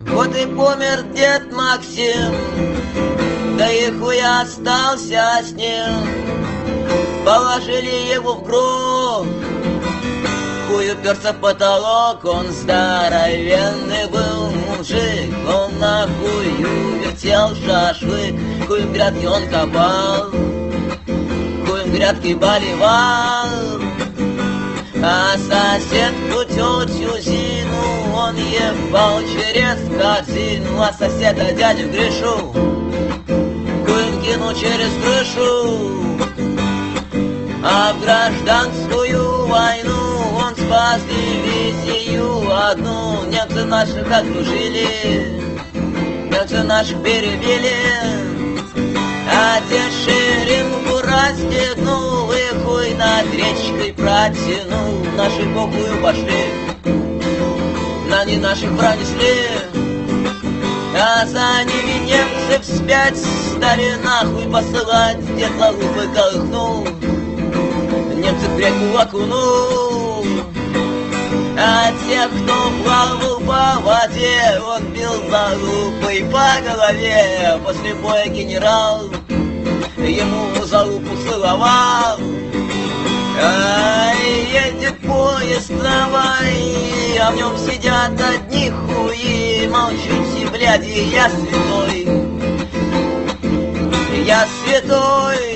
Вот и помер дед Максим, да и хуй остался с ним. Положили его в гроб, хуй уперся в потолок. Он здоровенный был мужик, он на хую вертел шашлык. Хуй в грядке он копал, хуй в грядке болевал. А соседку тетю Зину он ебал через корзину. А соседа дядю Гришу хуем кинул через крышу. А в гражданскую войну он спас дивизию одну. Немцы наших окружили, немцы наших перебили. А дед ширинку расстегнул и хуй над речкой протянул. Наши по хую пошли, на не наших пронесли. А за ними немцы вспять стали нахуй посылать. Дед лалупой колыхнул, немцы в реку окунул. А тех, кто плавал по воде, он бил залупой по голове. После боя генерал ему залупу целовал. Ай, едет поезд трамвай, а в нем сидят одни хуи. Молчите, бляди, я святой, я святой.